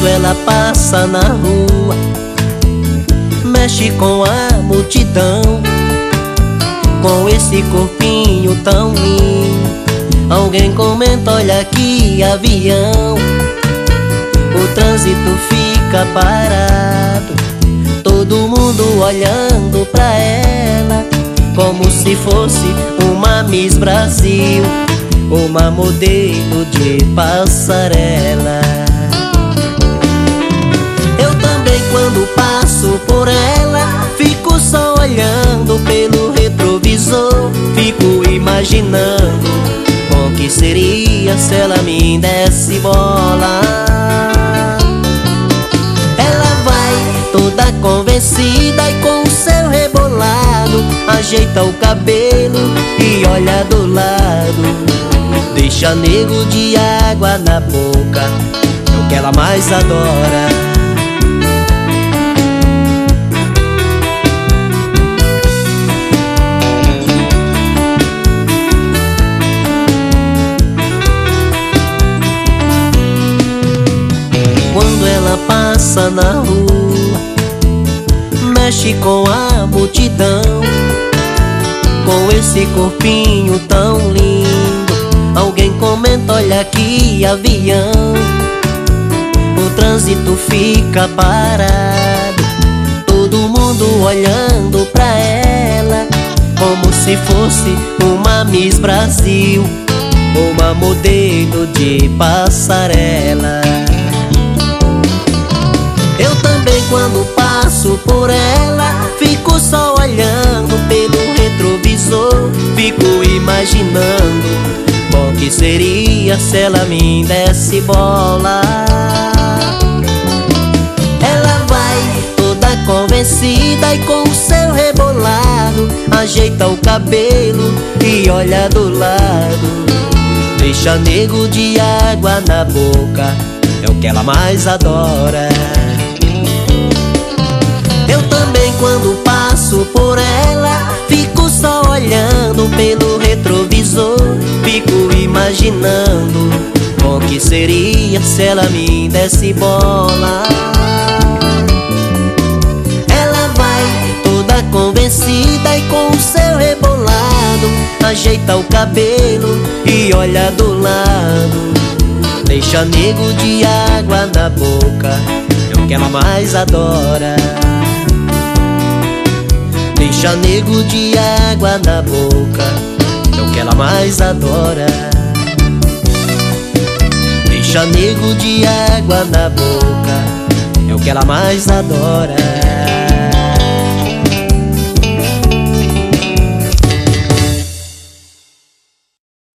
Quando ela passa na rua, mexe com a multidão, com esse corpinho tão lindo. Alguém comenta, olha que avião. O trânsito fica parado, todo mundo olhando pra ela, como se fosse uma Miss Brasil, uma modelo de passarela. Eu também, quando passo por ela, fico só olhando pelo retrovisor. Fico imaginando como que seria se ela me desse bola. Ela vai toda convencida e com o seu rebolado ajeita o cabelo e olha do lado. Deixa nego de água na boca, é o que ela mais adora. Quando ela passa na rua, mexe com a multidão, com esse corpinho tão lindo. Alguém comenta, olha que avião. O trânsito fica parado, todo mundo olhando pra ela, como se fosse uma Miss Brasil, uma modelo de passarela. Eu também, quando passo por ela, fico só olhando pelo retrovisor. Fico imaginando bom que seria se ela me desse bola. Ela vai toda convencida e com o seu rebolado ajeita o cabelo e olha do lado. Deixa nego de água na boca, é o que ela mais adora. Eu também, quando passo por ela, fico só olhando pelo retrovisor. Fico imaginando como que seria se ela me desse bola. Ela vai toda convencida e com o seu rebolado ajeita o cabelo e olha do lado. Deixa nego de água na boca, é o que ela mais adora. Deixa nego de água na boca, é o que ela mais adora. Deixa nego de água na boca, é o que ela mais adora.